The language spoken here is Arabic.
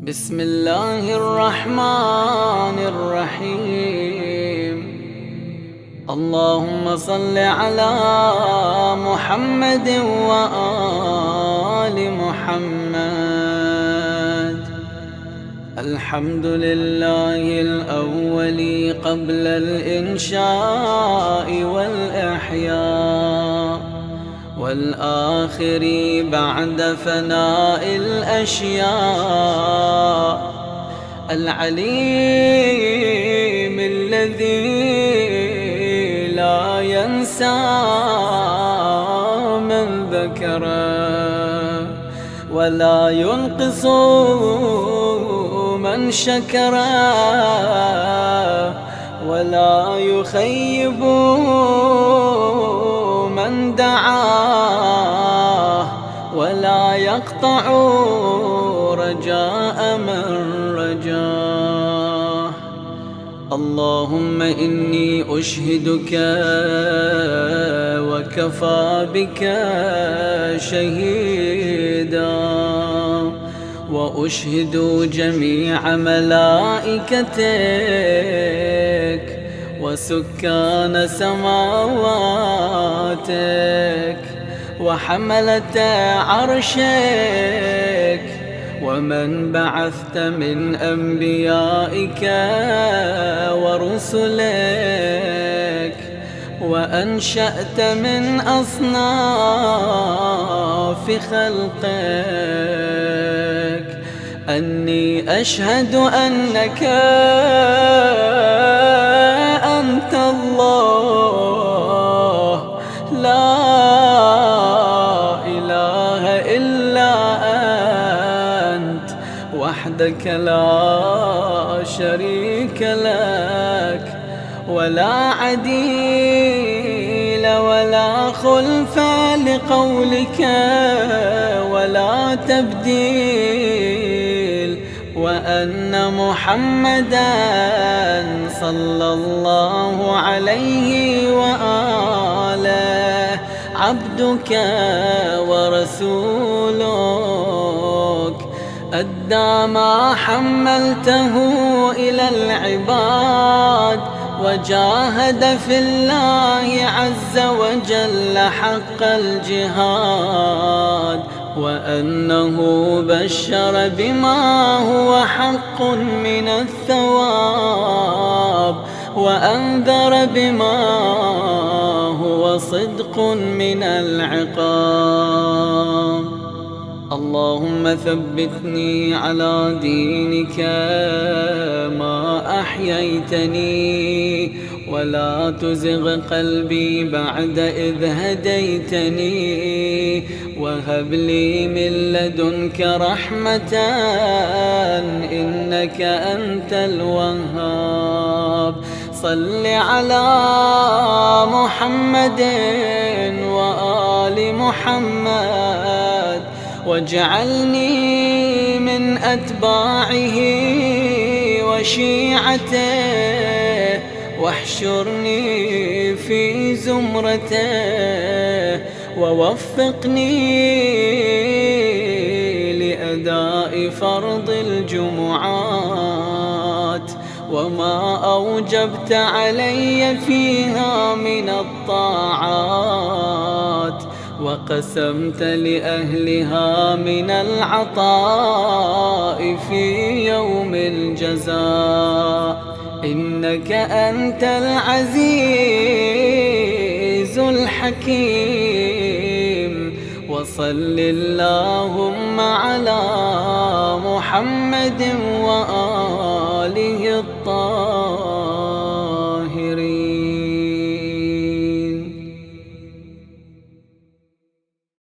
بسم الله الرحمن الرحيم. اللهم صل على محمد وآل محمد. الحمد لله الأول قبل الإنشاء والإحياء، والآخر بعد فناء الأشياء، العليم الذي لا ينسى من ذكره، ولا ينقص من شكره، ولا يخيب من دعاه، ولا يقطع رجاء من رجاه. اللهم إني أشهدك وكفى بك شهيدا، وأشهد جميع ملائكتك وسكان سماواتك وحملة عرشك ومن بعثت من أنبيائك ورسلك وأنشأت من أصناف خلقك، أني أشهد أنك أنت الله، لا إله إلا أنت وحدك لا شريك لك، ولا عديل ولا خلف لقولك ولا تبديل، وأن محمدًا صلى الله عليه وآله عبدك ورسولك، أدى ما حملته إلى العباد، وجاهد في الله عز وجل حق الجهاد، وأنه بشر بما هو حق من الثواب، وأنذر بما هو صدق من العقاب. اللهم ثبتني على دينك ما أحييتني، ولا تزغ قلبي بعد إذ هديتني، وهب لي من لدنك رحمة إنك أنت الوهاب. صل على محمد وآل محمد، واجعلني من أتباعه وشيعته، واحشرني في زمرته، ووفقني لأداء فرض الجمعات وما أوجبت علي فيها من الطاعات، وقسمت لأهلها من العطاء في يوم الجزاء، إنك أنت العزيز الحكيم. وصل اللهم على محمد وآله الطاهرين.